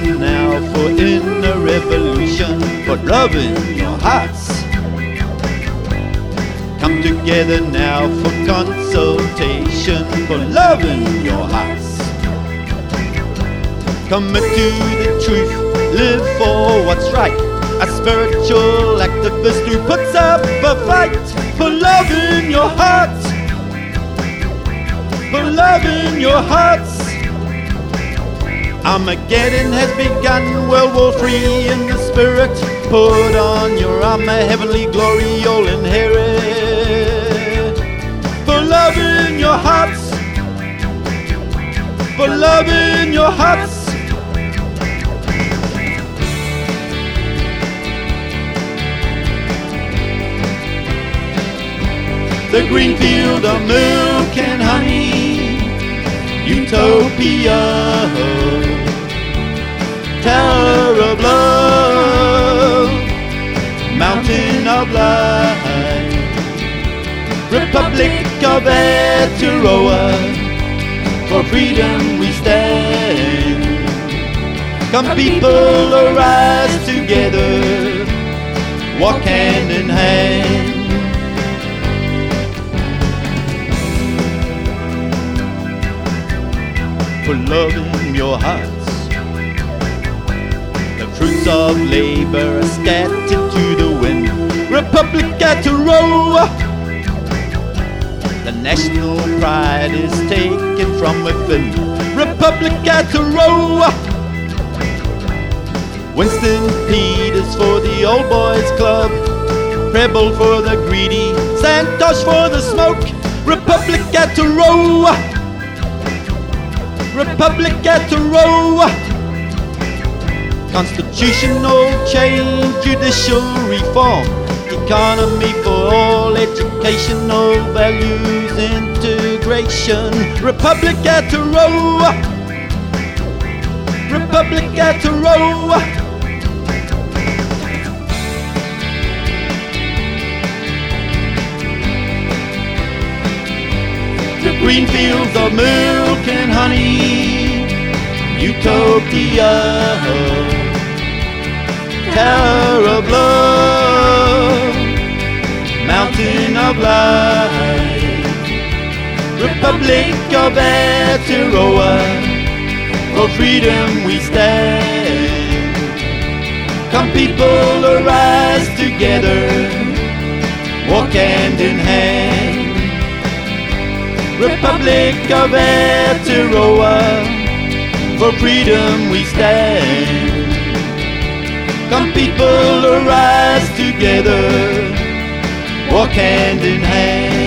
together now for inner revolution, for love in your hearts. Come together now for consultation, for love in your hearts. Commit to the truth, live for what's right. A spiritual activist who puts up a fight for love in your hearts, for love in your hearts. Armageddon has begun, World War III in the spirit. Put on your armor, heavenly glory you'll inherit. For love in your hearts, for love in your hearts. The green field of milk and honey, utopia, tower of love, mountain of light, Republic of Aotearoa, for freedom we stand. Come people, arise together, walk hand in hand. For love in your hearts. The fruits of labor are scattered to the wind. Republic Aotearoa. The national pride is taken from within. Republic Aotearoa. Winston Peters for the Old Boys Club, Preble for the greedy, Santosh for the smoke. Republic Aotearoa. Republic Aotearoa. Constitutional change, judicial reform, economy for all, educational values, integration. Republic Aotearoa. Republic Aotearoa. The green fields of milk and honey, utopia, tower of love, mountain of light, Republic of Aotearoa, for freedom we stand. Come people, arise together, walk hand in hand. Republic of Aotearoa, for freedom we stand. Come people, arise together, walk hand in hand.